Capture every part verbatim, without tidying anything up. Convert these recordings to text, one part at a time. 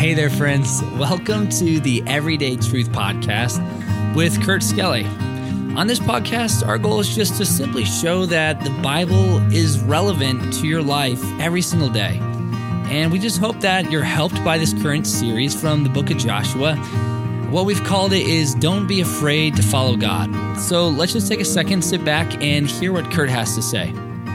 Hey there, friends. Welcome to the Everyday Truth Podcast with Kurt Skelly. On this podcast, our goal is just to simply show that the Bible is relevant to your life every single day. And we just hope that you're helped by this current series from the book of Joshua. What we've called it is Don't Be Afraid to Follow God. So let's just take a second, sit back, and hear what Kurt has to say.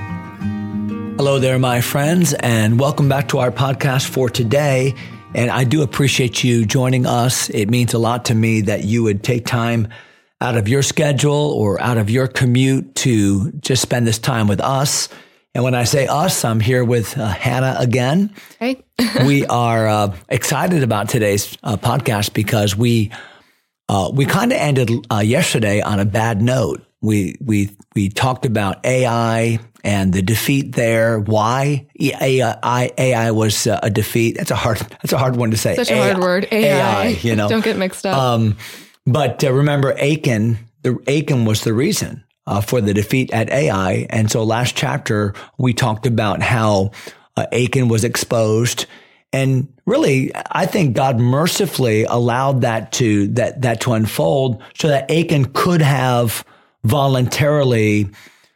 Hello there, my friends, and welcome back to our podcast for today. And I do appreciate you joining us. It means a lot to me that you would take time out of your schedule or out of your commute to just spend this time with us. And when I say us, I'm here with uh, Hannah again. Hey. We are uh, excited about today's uh, podcast because we uh, we kind of ended uh, yesterday on a bad note. We we we talked about A I and the defeat there. Why A I A I was uh, a defeat? That's a hard that's a hard one to say. Such a A I, hard word. A I. A I, you know, don't get mixed up. Um, but uh, remember, Achan. The Achan was the reason uh, for the defeat at A I. And so last chapter we talked about how uh, Achan was exposed. And really, I think God mercifully allowed that to that that to unfold so that Achan could have voluntarily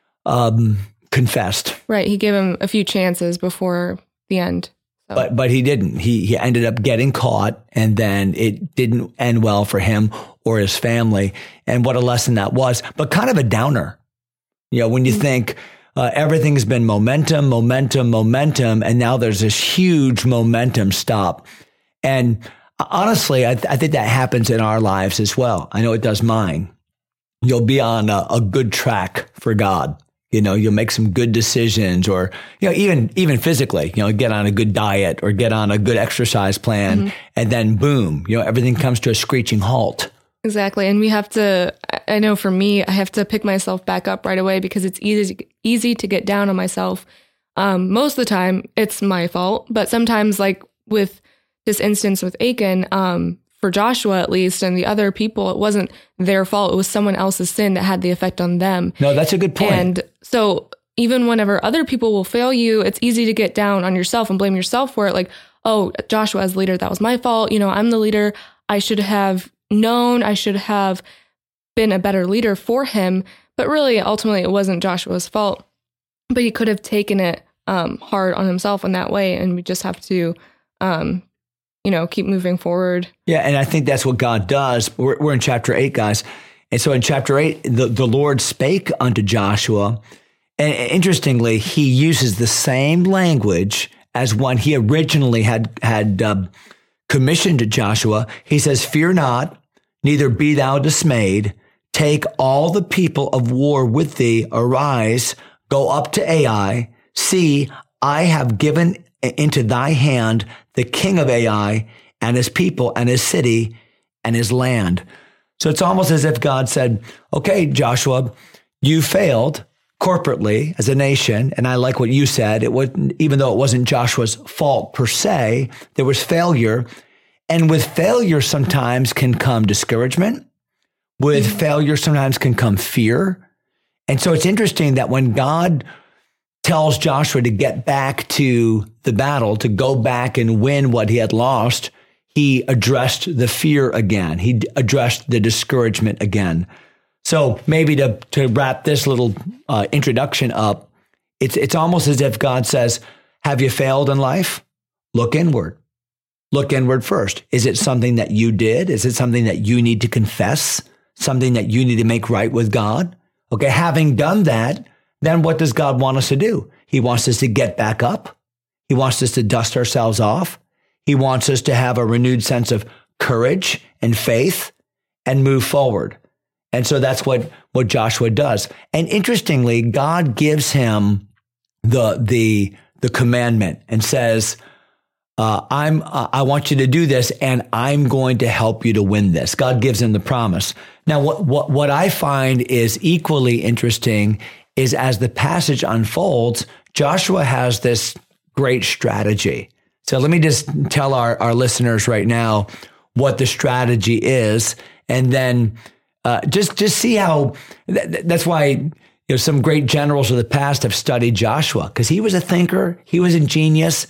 um, confessed. Right. He gave him a few chances before the end. So. But but he didn't. He he ended up getting caught, and then it didn't end well for him or his family. And what a lesson that was. But kind of a downer. You know, when you mm-hmm. think uh, everything's been momentum, momentum, momentum, and now there's this huge momentum stop. And honestly, I, th- I think that happens in our lives as well. I know it does mine. You'll be on a, a good track for God. You know, you'll make some good decisions, or, you know, even, even physically, you know, get on a good diet or get on a good exercise plan, mm-hmm. and then boom, you know, everything comes to a screeching halt. Exactly. And we have to, I know for me, I have to pick myself back up right away because it's easy, easy to get down on myself. Um, most of the time it's my fault, but sometimes, like with this instance with Achan, um, for Joshua at least, and the other people, it wasn't their fault. It was someone else's sin that had the effect on them. No, that's a good point. And so even whenever other people will fail you, it's easy to get down on yourself and blame yourself for it. Like, oh, Joshua as leader, that was my fault. You know, I'm the leader. I should have known. I should have been a better leader for him. But really, ultimately, it wasn't Joshua's fault. But he could have taken it um, hard on himself in that way. And we just have to um you know, keep moving forward. Yeah, and I think that's what God does. We're, we're in chapter eight, guys. And so in chapter eight, the, the Lord spake unto Joshua. And interestingly, he uses the same language as when he originally had, had uh, commissioned to Joshua. He says, "Fear not, neither be thou dismayed. Take all the people of war with thee. Arise, go up to Ai. See, I have given into thy hand the king of Ai and his people and his city and his land." So it's almost as if God said, okay, Joshua, you failed corporately as a nation. And I like what you said. It wasn't, even though it wasn't Joshua's fault per se, there was failure. And with failure sometimes can come discouragement. With mm-hmm. failure sometimes can come fear. And so it's interesting that when God tells Joshua to get back to the battle, to go back and win what he had lost, he addressed the fear again. He addressed the discouragement again. So maybe to, to wrap this little uh, introduction up, it's it's almost as if God says, have you failed in life? Look inward. Look inward first. Is it something that you did? Is it something that you need to confess? Something that you need to make right with God? Okay, having done that, then what does God want us to do? He wants us to get back up. He wants us to dust ourselves off. He wants us to have a renewed sense of courage and faith and move forward. And so that's what, what Joshua does. And interestingly, God gives him the, the, the commandment and says, uh, I'm, uh, I want you to do this, and I'm going to help you to win this. God gives him the promise. Now, what, what, what I find is equally interesting is as the passage unfolds, Joshua has this great strategy. So let me just tell our, our listeners right now what the strategy is, and then uh, just just see how, th- that's why you know some great generals of the past have studied Joshua, because he was a thinker, he was ingenious,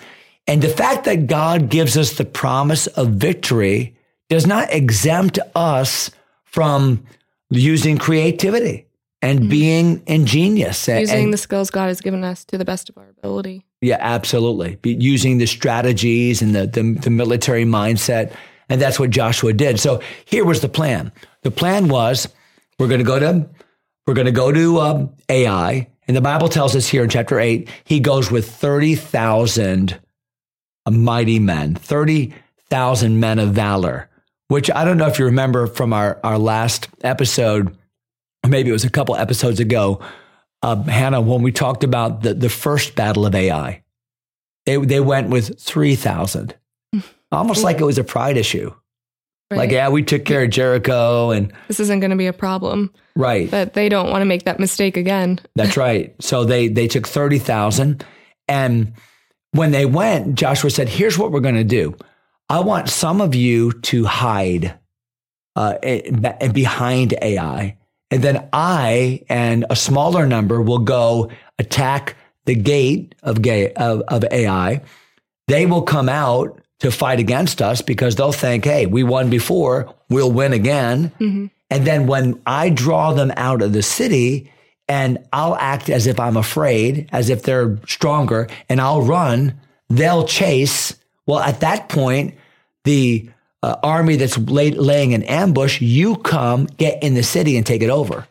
And the fact that God gives us the promise of victory does not exempt us from using creativity and mm-hmm. being ingenious. Using and, the skills God has given us to the best of our ability. Yeah, absolutely. Be using the strategies and the, the, the military mindset. And that's what Joshua did. So here was the plan. The plan was we're going to go to we're going to go to um, Ai. And the Bible tells us here in chapter eight, he goes with thirty thousand mighty men, thirty thousand men of valor, which I don't know if you remember from our, our last episode, or maybe it was a couple episodes ago, uh, Hannah, when we talked about the, the first battle of Ai. They, they went with three thousand, almost like it was a pride issue. Right. Like, yeah, we took care of Jericho and this isn't going to be a problem. Right. But they don't want to make that mistake again. That's right. So they, they took thirty thousand. And when they went, Joshua said, here's what we're going to do. I want some of you to hide uh, behind Ai. And then I and a smaller number will go attack the gate of, gay, of, of Ai. They will come out to fight against us because they'll think, hey, we won before, we'll win again. Mm-hmm. And then when I draw them out of the city and I'll act as if I'm afraid, as if they're stronger, and I'll run, they'll chase. Well, at that point, the uh, army that's lay, laying in ambush, you come, get in the city and take it over.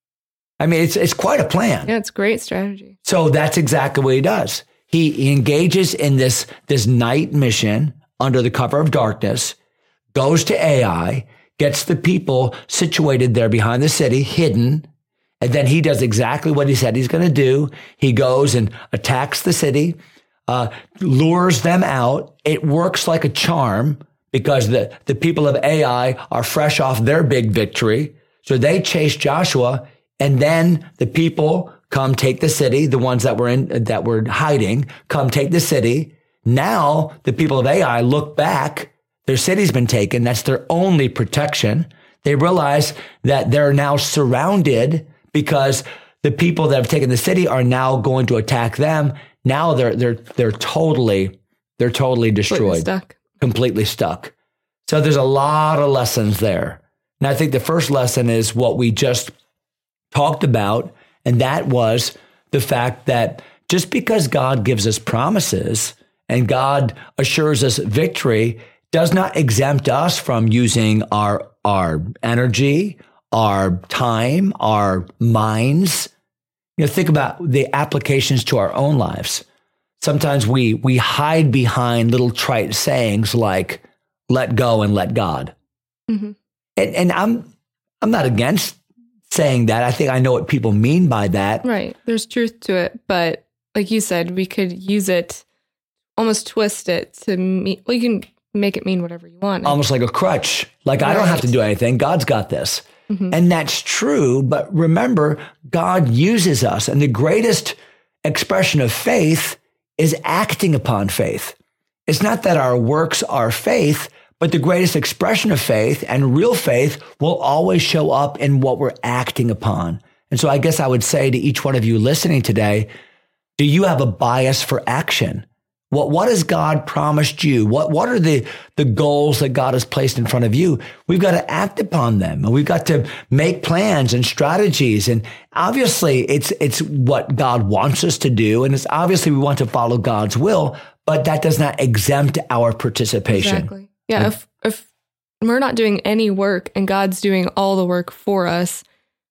I mean, it's it's quite a plan. Yeah, it's a great strategy. So that's exactly what he does. He, he engages in this, this night mission under the cover of darkness, goes to Ai, gets the people situated there behind the city, hidden, and then he does exactly what he said he's going to do. He goes and attacks the city, uh, lures them out. It works like a charm because the, the people of Ai are fresh off their big victory. So they chase Joshua, and then the people come take the city, the ones that were in that were hiding, come take the city. Now the people of Ai look back. Their city's been taken. That's their only protection. They realize that they're now surrounded because the people that have taken the city are now going to attack them. Now they're they're they're totally they're totally destroyed, completely stuck. completely stuck. So there's a lot of lessons there. And I think the first lesson is what we just talked about, and that was the fact that just because God gives us promises and God assures us victory does not exempt us from using our, our energy, our time, our minds. You know, think about the applications to our own lives. Sometimes we we hide behind little trite sayings like "let go" and "let God." Mm-hmm. And, and I'm I'm not against saying that. I think I know what people mean by that. Right. There's truth to it, but like you said, we could use it, almost twist it to mean. Well, you can make it mean whatever you want. Almost like a crutch. Like, right. I don't have to do anything. God's got this. Mm-hmm. And that's true. But remember, God uses us. And the greatest expression of faith is acting upon faith. It's not that our works are faith, but the greatest expression of faith and real faith will always show up in what we're acting upon. And so I guess I would say to each one of you listening today, do you have a bias for action? What what has God promised you? What what are the, the goals that God has placed in front of you? We've got to act upon them, and we've got to make plans and strategies. And obviously, it's it's what God wants us to do, and it's obviously we want to follow God's will, but that does not exempt our participation. Exactly. Yeah. Like, if if we're not doing any work and God's doing all the work for us,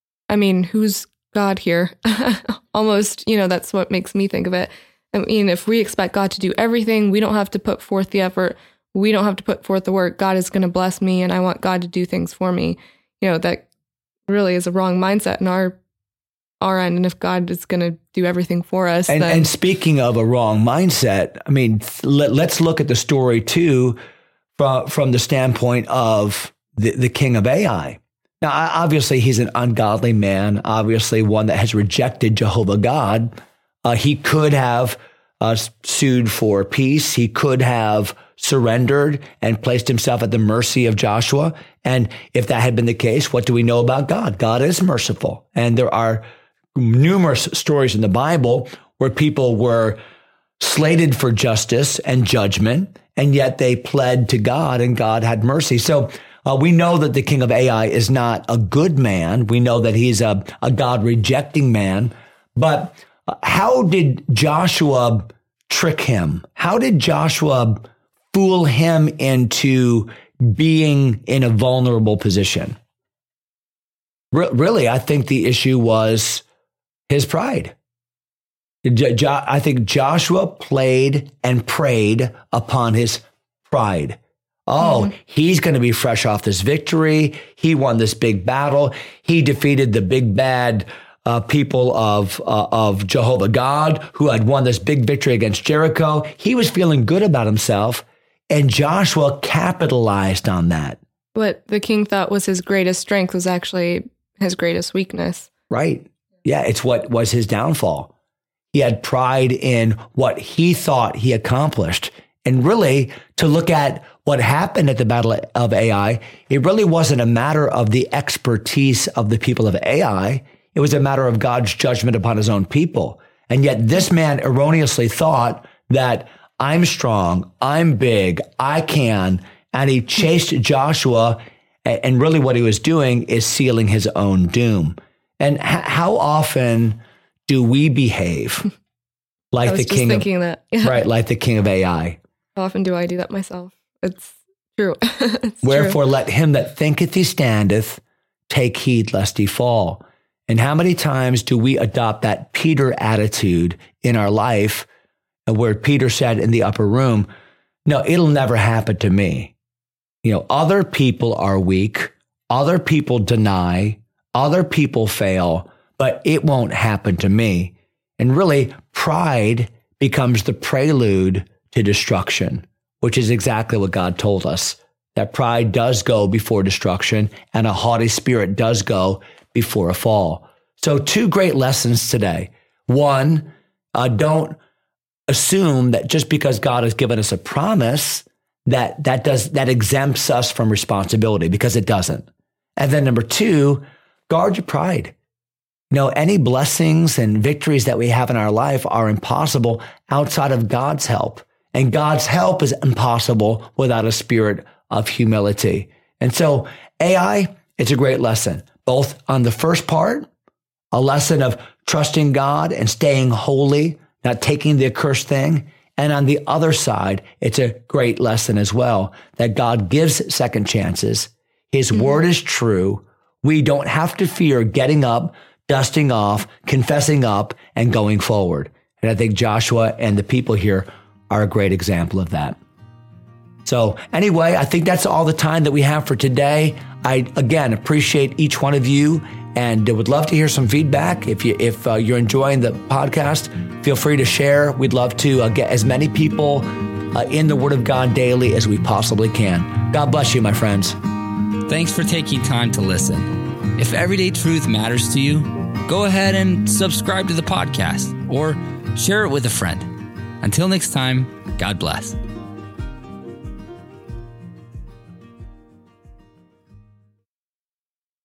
I mean, who's God here? Almost, you know, that's what makes me think of it. I mean, if we expect God to do everything, we don't have to put forth the effort. We don't have to put forth the work. God is going to bless me, and I want God to do things for me. You know, that really is a wrong mindset in our our end. And if God is going to do everything for us, and, then... and speaking of a wrong mindset, I mean, let, let's look at the story too from from the standpoint of the, the king of Ai. Now, obviously, he's an ungodly man. Obviously, one that has rejected Jehovah God. Uh, he could have uh, sued for peace. He could have surrendered and placed himself at the mercy of Joshua. And if that had been the case, what do we know about God? God is merciful. And there are numerous stories in the Bible where people were slated for justice and judgment, and yet they pled to God and God had mercy. So uh, we know that the king of Ai is not a good man. We know that he's a, a God-rejecting man. But how did Joshua trick him? How did Joshua fool him into being in a vulnerable position? Re- really, I think the issue was his pride. Jo- I think Joshua played and preyed upon his pride. Oh, mm-hmm. He's going to be fresh off this victory. He won this big battle. He defeated the big bad uh, people of uh, of Jehovah God who had won this big victory against Jericho. He was feeling good about himself, and Joshua capitalized on that. What the king thought was his greatest strength was actually his greatest weakness. Right. Yeah, it's what was his downfall. He had pride in what he thought he accomplished. And really, to look at what happened at the Battle of Ai, it really wasn't a matter of the expertise of the people of Ai. It was a matter of God's judgment upon his own people. And yet this man erroneously thought that I'm strong, I'm big, I can. And he chased Joshua. And really what he was doing is sealing his own doom. And h- how often do we behave like I was the just king thinking of, that. Yeah. right, like the king of Ai? How often do I do that myself? It's true. it's Wherefore true. let him that thinketh he standeth take heed lest he fall. And how many times do we adopt that Peter attitude in our life, where Peter said in the upper room, no, it'll never happen to me. You know, other people are weak, other people deny, other people fail, but it won't happen to me. And really, pride becomes the prelude to destruction, which is exactly what God told us, that pride does go before destruction and a haughty spirit does go before a fall. So two great lessons today. One, uh, don't assume that just because God has given us a promise, that that does that exempts us from responsibility, because it doesn't. And then number two, guard your pride. You know, any blessings and victories that we have in our life are impossible outside of God's help. And God's help is impossible without a spirit of humility. And so Ai, it's a great lesson, both on the first part, a lesson of trusting God and staying holy, not taking the accursed thing. And on the other side, it's a great lesson as well, that God gives second chances. His mm-hmm. word is true. We don't have to fear getting up, dusting off, confessing up, and going forward. And I think Joshua and the people here are a great example of that. So anyway, I think that's all the time that we have for today. I, again, appreciate each one of you and would love to hear some feedback. If, you, if uh, you're enjoying the podcast, feel free to share. We'd love to uh, get as many people uh, in the Word of God daily as we possibly can. God bless you, my friends. Thanks for taking time to listen. If Everyday Truth matters to you, go ahead and subscribe to the podcast or share it with a friend. Until next time, God bless.